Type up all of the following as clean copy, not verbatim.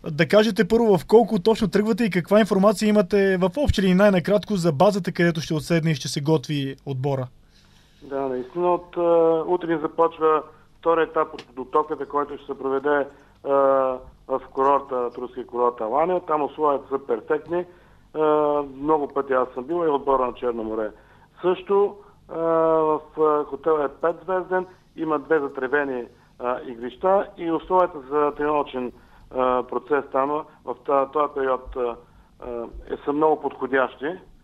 да кажете първо в колко точно тръгвате и каква информация имате в общи линии най-накратко за базата, където ще отседне и ще се готви отбора. Да, наистина от утре ни започва втори етап от подготовката, който ще се проведе в курорта, турския курорт Алания. Там условията са перфектни. Много пъти аз съм бил и отбора на Черно море. Също в хотела е 5-звезден, има 2 затревени игрища и условията за тренировъчен процес там в този период са много подходящи.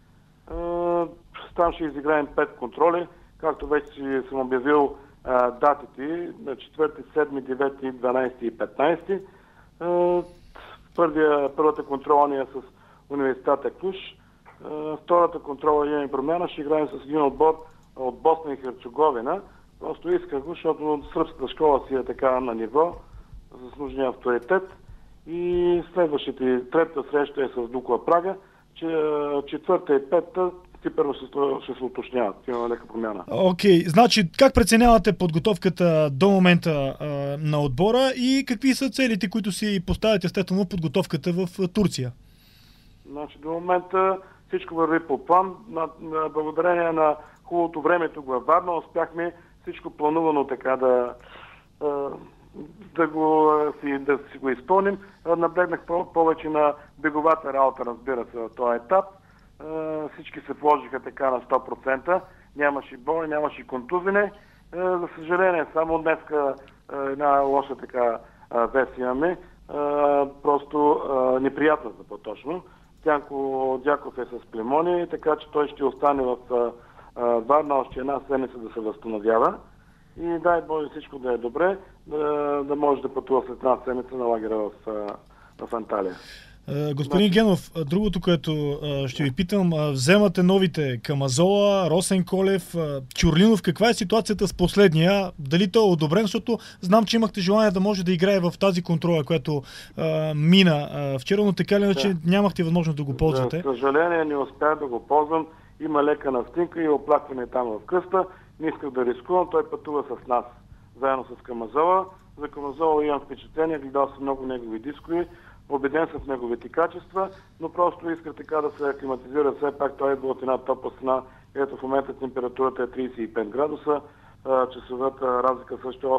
Там ще изиграем 5 контроли, както вече съм обявил датите на 4, 7, 9, 12 и 15. Първата контрола ни е с университета Клуш. Втората контрола имаме промяна. Ще играем с един отбор от Босна и Херцеговина. Просто исках го, защото сръбската школа си е така на ниво, с нужния авторитет. И третата среща е с Дукла Прага, четвърта и петата първо ще се уточняват. Има лека промяна. Окей, значи как преценявате подготовката до момента на отбора и какви са целите, които си поставяте естествено подготовката в Турция? Значи до момента всичко върви по план. Благодарение на хубавото време тук във Варна успяхме всичко планувано така да си го изпълним. Наблегнах повече на беговата работа, разбира се, в този етап. Всички се положиха така на 100%. Нямаше боли, нямаше контузене. За съжаление, само днеска една лоша така вест имаме. Просто неприятна за по-точно. Тянко Дяков е с пневмония, така че той ще остане в Варна още една седмица да се възстановява. И дай Боже всичко да е добре, да може да пътува след една седмица на лагера в Анталия. Господин Генов, другото, което ще ви питам, вземате новите Камазола, Росен Колев, Чурлинов. Каква е ситуацията с последния? Дали той е одобрен? Защото знам, че имахте желание да може да играе в тази контрола, която мина вчера, но така ли иначе нямахте възможност да го ползвате? За съжаление не успях да го ползвам. Има лека настинка и оплакване там в къста. Не исках да рискувам. Той пътува с нас, заедно с Камазола. За Камазола имам впечатление, гледал съм много негови дискови. Убеден съм в неговите качества, но просто исках така да се аклиматизира. Все пак той идва от една топла страна, ето в момента температурата е 35 градуса, часовата разлика също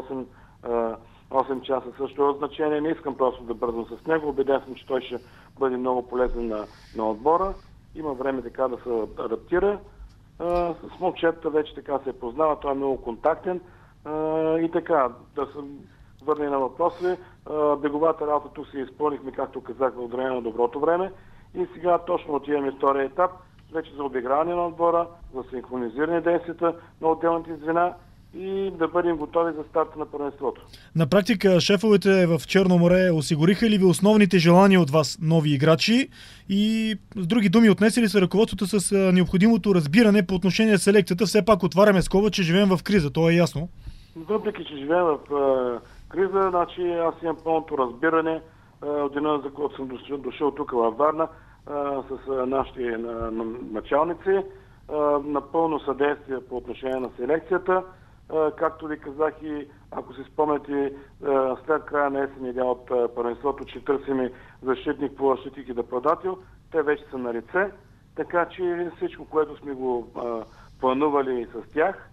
8 часа също е от значение. Не искам просто да бързам с него. Убеден съм, че той ще бъде много полезен на отбора. Има време така да се адаптира. С момчета вече така се познава, той е много контактен и така да се върне на въпроси. Беговата работа тук се изпълнихме, както казах, благодарение на доброто време. И сега точно отиваме втория етап, вече за обиграване на отбора, за синхронизиране действията на отделните звена и да бъдем готови за старта на първенството. На практика шефовете в Черно море осигуриха ли ви основните желания от вас нови играчи и с други думи отнесли ли се ръководството с необходимото разбиране по отношение на селекцията? Все пак отваряме скоба, че живеем в криза, то е ясно. Въпреки, че живеем в криза, значи аз имам пълното разбиране от деня, за който съм дошъл тук във Варна с нашите началници. Напълно съдействие по отношение на селекцията. Както ви казах и ако си спомняте, след края на есен идея от първенството, че търсим защитник, полузащитник и нападател, те вече са на лице. Така че всичко, което сме го планували с тях,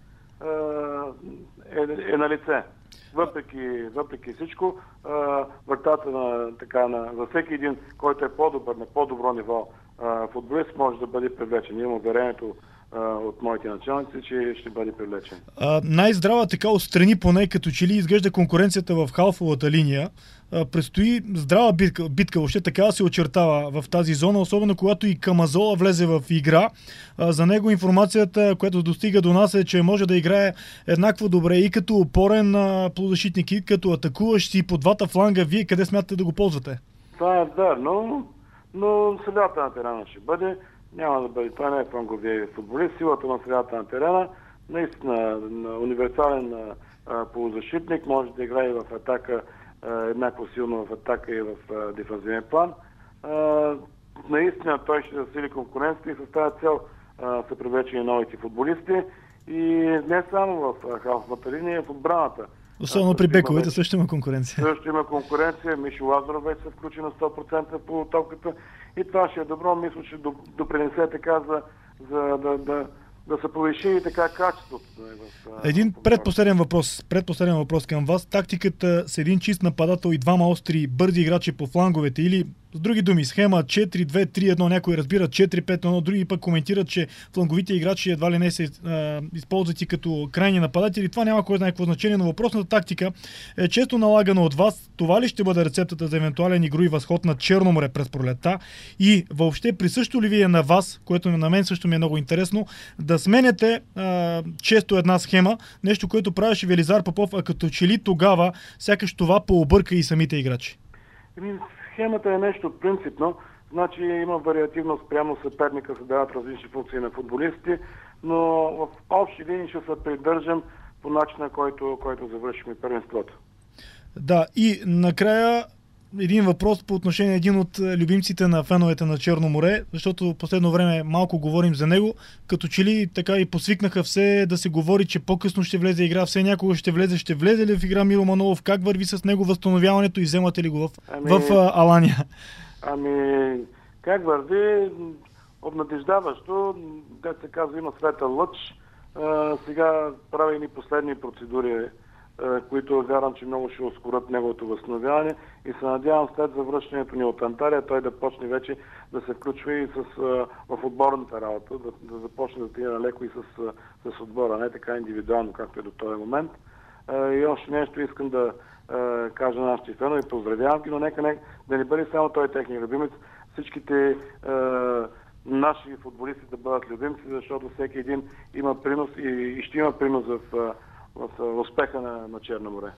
е на лице. Въпреки всичко, вратата за всеки един, който е по-добър, на по-добро ниво футболист, може да бъде привлечен. Имам уверението от моите началници, че ще бъде привлечен. Най-здрава така отстрани, поне като че ли изглежда конкуренцията в халфовата линия. Предстои здрава битка, въобще така се очертава в тази зона, особено когато и Камазола влезе в игра. За него информацията, която достига до нас е, че може да играе еднакво добре и като опорен полузащитник, и като атакуващ и по двата фланга. Вие къде смятате да го ползвате? Това е верно, но средата на терена ще бъде. Няма да бъде. Това не е фланговия футболист. Силата на средата на терена, наистина универсален полузащитник, може да играе в атака, еднакво силно в атака и в дефанзивен план. Наистина той ще засили конкуренцията и с тази цел са привлечени новите футболисти. И не само в халфовата линия, в отбраната. Особено при бековете също има конкуренция. Също има конкуренция. Мишо Лазаров вече се включи на 100% по топката. И това ще е добро. Мисля, че допринесе така да се повиши и така качеството. Един предпоследен въпрос към вас. Тактиката с един чист нападател и двама остри бързи играчи по фланговете или с други думи, схема 4-2-3-1, някой разбира 4-5-1, други пък коментират, че фланговите играчи едва ли не се използват и като крайни нападатели. Това няма кой знае какво значение, но въпросната тактика е често налагана от вас. Това ли ще бъде рецептата за евентуален игрови възход на Черно море през пролета? И въобще присъщо ли ви е на вас, което на мен също ми е много интересно, да сменяте често една схема, нещо, което правеше Велизар Попов, а като че ли тогава сякаш това пообърка и самите играчи? Схемата е нещо принципно, значи има вариативност прямо съперника, се дават различни функции на футболисти, но в общи линии ще се придържам по начина, който завършихме първенството. Да, и накрая един въпрос по отношение един от любимците на феновете на Черно море, защото последно време малко говорим за него, като че ли така и посвикнаха все да се говори, че по-късно ще влезе игра, все някога ще влезе ли в игра Миро Манолов, как върви с него възстановяването и вземате ли го в Алания? Как върви? Обнадеждаващо, дето се казва, има светъл лъч. Сега прави ни последни процедури, които вярвам, че много ще ускорят неговото възстановяване и се надявам след завръщането ни от Анталия той да почне вече да се включва и в отборната работа, да започне да тренира леко и с отбора, не така индивидуално, както е до този момент. И още нещо искам да кажа на нашите фенове, поздравявам ги, но нека да не бъде само той техния любимец, всичките наши футболисти да бъдат любимци, защото всеки един има принос и ще има принос в успеха на Черно море.